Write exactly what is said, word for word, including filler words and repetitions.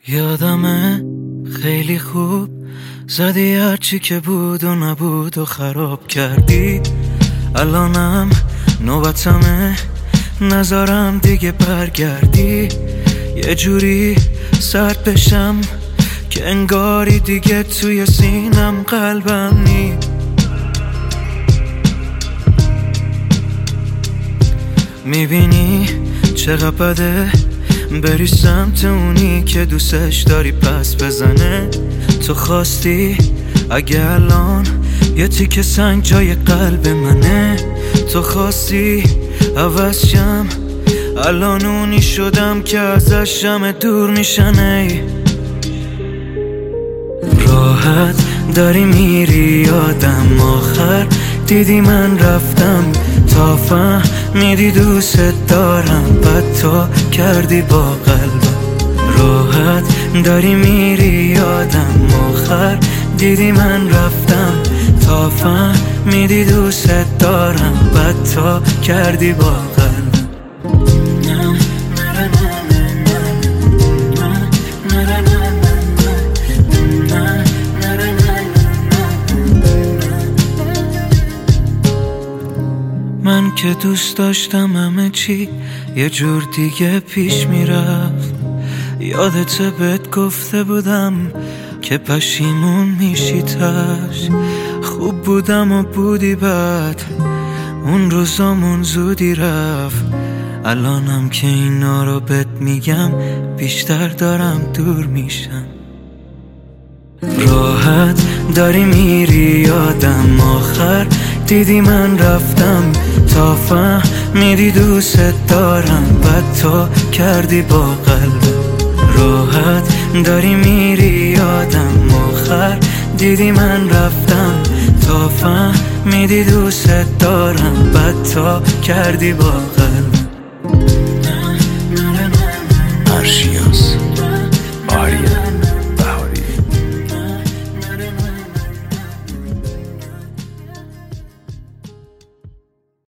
یادمه خیلی خوب زدی هرچی که بود و نبود و خراب کردی. الانم نوبتمه نذارم دیگه برگردی. یه جوری سرد بشم که انگاری دیگه توی سینم قلبم نی. میبینی چقدر بده بری سمت اونی که دوستش داری پس بزنه. تو خواستی اگه الان یه تیکه سنگ جای قلب منه. تو خواستی عوض شم الان اونی شدم که ازش همه دور میشنه. راحت داری میری یادم آخر دیدی من رفتم تا فهمیدی دوست دارم بعد تو کردی با قلبم. راحت داری میری یادم آخر دیدی من رفتم تا فهمیدی دوست دارم بعد تو کردی با قلبم. من که دوست داشتم همه چی یه جور دیگه پیش میرفت. یادت بهت گفته بودم که پشیمون میشی تاش. خوب بودم و بودی بعد اون روزامون زودی رفت. الانم که اینا رو بهت میگم بیشتر دارم دور میشم. راحت داری میری یادم آخر دیدی من رفتم تا فهمیدی دوست دارم بعد تو کردی با قلبم. راحت داری میری یادم آخر دیدی من رفتم تا فهمیدی دوست دارم بعد تو کردی با قلبم.